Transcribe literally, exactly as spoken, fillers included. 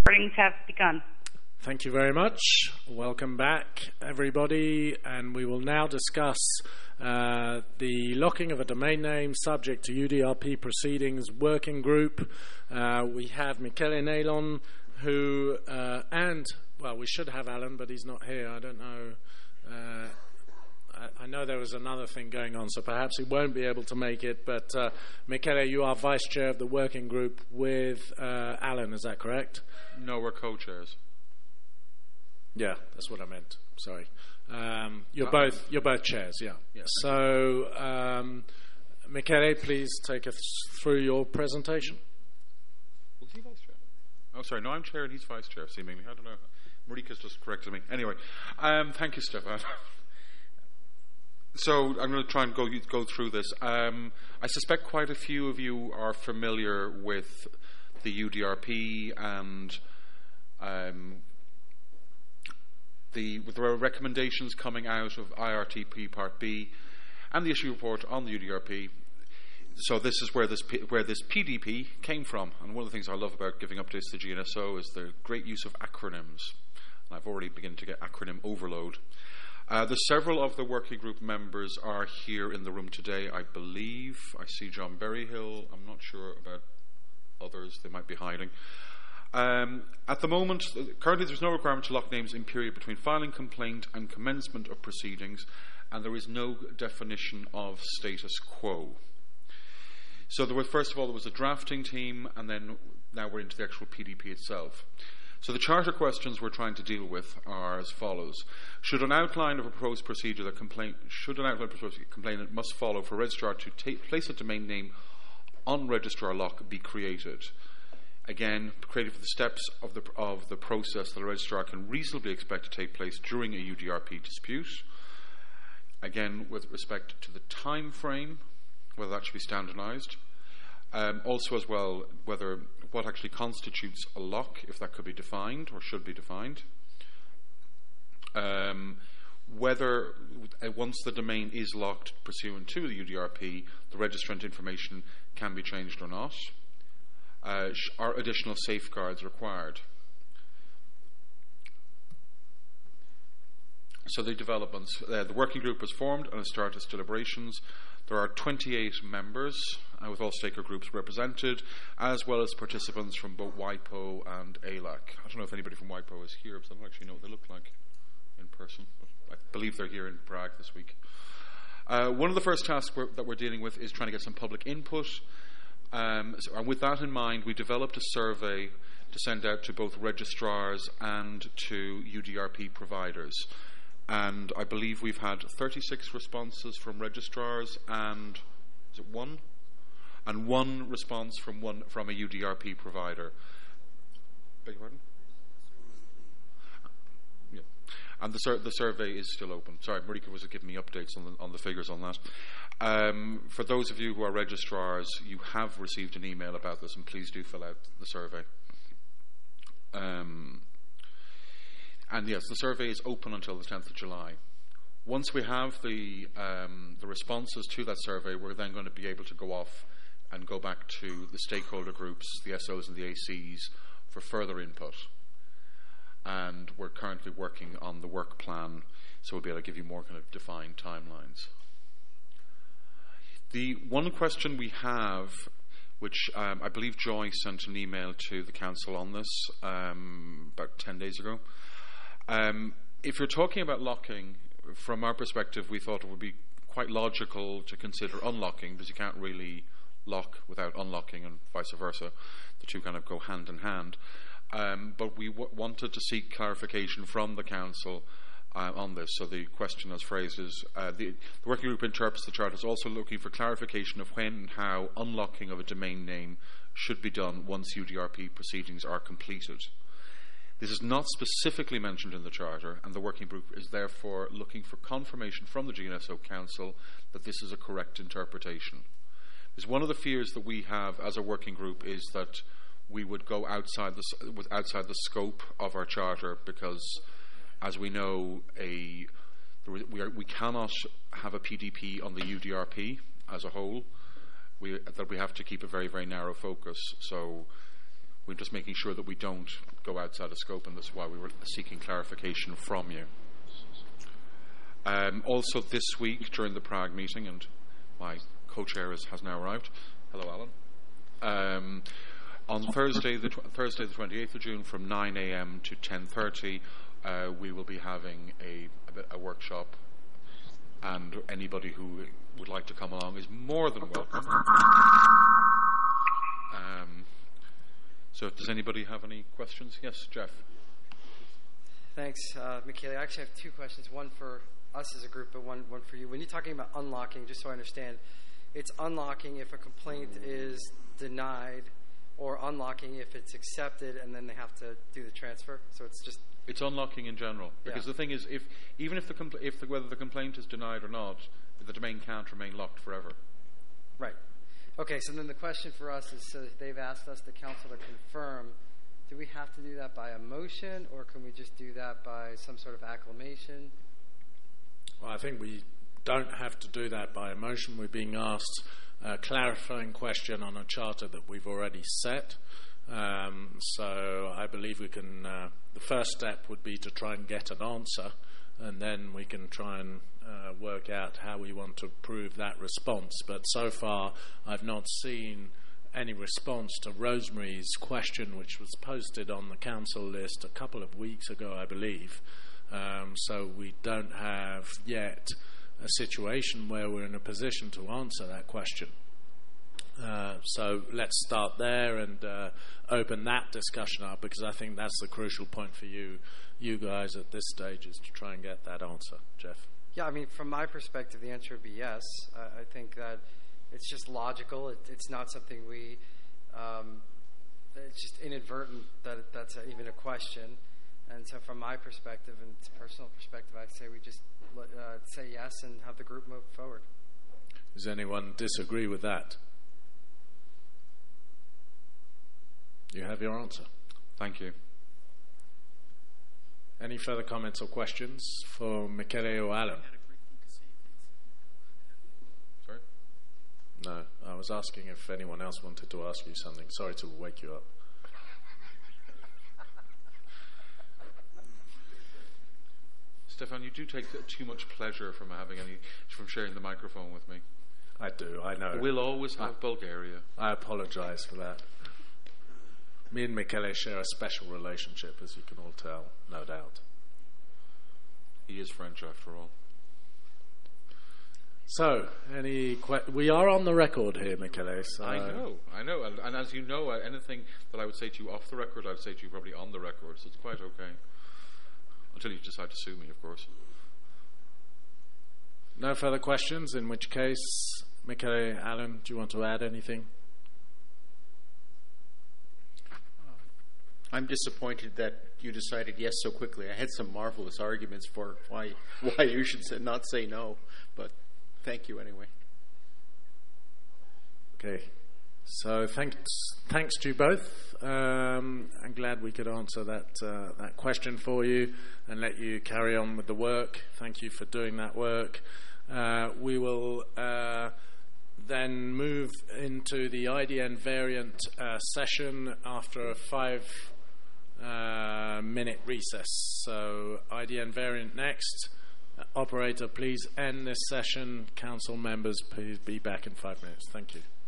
recordings have begun. Thank you very much. Welcome back, everybody, and we will now discuss uh, the locking of a domain name subject to U D R P proceedings working group. Uh, we have Michele Nailon, who, uh, and, well, we should have Alan, but he's not here. I don't know. Uh, I, I know there was another thing going on, so perhaps he won't be able to make it. But, uh, Michele, you are vice chair of the working group with uh, Alan, is that correct? No, we're co-chairs. Yeah, that's what I meant. Sorry. Um, you're Uh, both you're both chairs. Yeah. Yes. So, um, Michele, please take us through your presentation. Was he vice chair? Oh, sorry. No, I'm chair and he's vice chair. Seemingly, I don't know. Marika's just corrected me. Anyway, um, thank you, Stefan. So I'm going to try and go go through this. Um, I suspect quite a few of you are familiar with the U D R P and um, the there are recommendations coming out of I R T P Part B and the issue report on the U D R P. So this is where this P, where this P D P came from. And one of the things I love about giving updates to the G N S O is the great use of acronyms. And I've already begun to get acronym overload. Uh, the several of the working group members are here in the room today, I believe. I see John Berryhill. I'm not sure about others. They might be hiding. Um, at the moment, currently there's no requirement to lock names in period between filing complaint and commencement of proceedings, and there is no definition of status quo. So there was, first of all, there was a drafting team, and then now we're into the actual P D P itself. So the charter questions we're trying to deal with are as follows. Should an outline of a proposed procedure that complaint, should an outline of a proposed complainant must follow for registrar to take, place a domain name on registrar lock be created? Again, created for the steps of the, of the process that a registrar can reasonably expect to take place during a U D R P dispute. Again, with respect to the time frame, whether that should be standardised. Um, also as well, whether what actually constitutes a lock, if that could be defined or should be defined. Um, whether uh, once the domain is locked pursuant to the U D R P, the registrant information can be changed or not. Uh, are additional safeguards required? So the developments, uh, the working group was formed and has started its deliberations. There are twenty-eight members, uh, with all stakeholder groups represented, as well as participants from both WIPO and A L A C. I don't know if anybody from WIPO is here, because I don't actually know what they look like in person, but I believe they're here in Prague this week. Uh, one of the first tasks we're, that we're dealing with is trying to get some public input. Um, so, and with that in mind, we developed a survey to send out to both registrars and to U D R P providers. And I believe we've had thirty-six responses from registrars and, is it one? And one response from one from a U D R P provider. Beg your pardon? Yeah. And the, sur- the survey is still open. Sorry, Marika was giving me updates on the, on the figures on that. Um, for those of you who are registrars, you have received an email about this, and please do fill out the survey. Um, and yes, the survey is open until the tenth of July. Once we have the um, the responses to that survey, we're then going to be able to go off and go back to the stakeholder groups, the S Os and the A Cs, for further input. And we're currently working on the work plan, so we'll be able to give you more kind of defined timelines. The one question we have, which um, I believe Joy sent an email to the council on this um, about ten days ago. Um, if you're talking about locking, from our perspective, we thought it would be quite logical to consider unlocking, because you can't really lock without unlocking, and vice versa. The two kind of go hand in hand. Um, but we w- wanted to seek clarification from the council uh, on this. So the question as phrased is, uh, the, the working group interprets the chart as also looking for clarification of when and how unlocking of a domain name should be done once U D R P proceedings are completed. This is not specifically mentioned in the Charter, and the working group is therefore looking for confirmation from the G N S O Council that this is a correct interpretation. Because one of the fears that we have as a working group is that we would go outside the, with outside the scope of our Charter, because, as we know, a, we, are, we cannot have a P D P on the U D R P as a whole. We, that we have to keep a very, very narrow focus. So we're just making sure that we don't go outside of scope, and that's why we were seeking clarification from you. Um, also this week during the Prague meeting, and my co-chair is, has now arrived. Hello, Alan. Um, on Thursday, the tw- Thursday the twenty-eighth of June, from nine a.m. to ten thirty, uh, we will be having a, a, a workshop, and anybody who would like to come along is more than welcome. Um, so, does anybody have any questions? Yes, Jeff. Thanks, uh, Michele. I actually have two questions. One for us as a group, but one one for you. When you're talking about unlocking, just so I understand, it's unlocking if a complaint is denied, or unlocking if it's accepted, and then they have to do the transfer. So it's just it's unlocking in general, because yeah. the thing is, if even if the compl- if the, whether the complaint is denied or not, the domain can't remain locked forever. Right. Okay. So then the question for us is: so they've asked us, the council, to confirm. Do we have to do that by a motion, or can we just do that by some sort of acclamation? Well, I think we don't have to do that by a motion. We're being asked a clarifying question on a charter that we've already set. Um, so I believe we can, uh, the first step would be to try and get an answer, and then we can try and uh, work out how we want to prove that response. But so far, I've not seen any response to Rosemary's question, which was posted on the council list a couple of weeks ago, I believe. Um, so we don't have yet a situation where we're in a position to answer that question. Uh, so let's start there and uh, open that discussion up, because I think that's the crucial point for you, you guys at this stage, is to try and get that answer. Jeff? Yeah, I mean, from my perspective, the answer would be yes. Uh, I think that it's just logical. It, it's not something we, um, it's just inadvertent that it, that's a, even a question. And so from my perspective and personal perspective, I'd say we just uh, say yes and have the group move forward. Does anyone disagree with that? You have your answer. Thank you. Any further comments or questions for Michele or Alan? Sorry? No, I was asking if anyone else wanted to ask you something. Sorry to wake you up. Stefan, you do take too much pleasure from having any, from sharing the microphone with me. I do, I know. We'll always have I, Bulgaria. I apologise for that. Me and Michele share a special relationship, as you can all tell, no doubt. He is French, after all. So, any que- we are on the record here, Michele. So I know, I know. And, and as you know, uh, anything that I would say to you off the record, I would say to you probably on the record, so it's quite okay. Until you decide to sue me, of course. No further questions, in which case, Michele, Alan, do you want to add anything? I'm disappointed that you decided yes so quickly. I had some marvelous arguments for why why you should say, not say no, but thank you anyway. Okay, so thanks thanks to you both. Um, I'm glad we could answer that uh, that question for you and let you carry on with the work. Thank you for doing that work. Uh, we will uh, then move into the I D N variant uh, session after a five uh, minute recess. So I D N variant next. Uh, operator, please end this session. Council members, please be back in five minutes. Thank you.